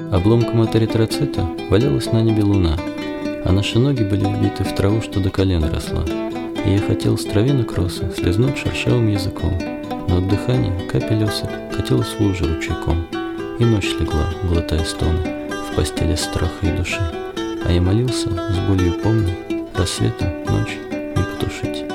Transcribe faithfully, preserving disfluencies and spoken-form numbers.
Обломком от эритроцита валялась на небе луна, а наши ноги были вбиты в траву, что до колен росла. И я хотел с травинок кросса слезнуть шершавым языком, но от дыхания капель осыпь катилась в луже ручейком, и ночь легла, глотая стоны, в постели страха и души. А я молился, с болью помню, рассветом ночь не потушить.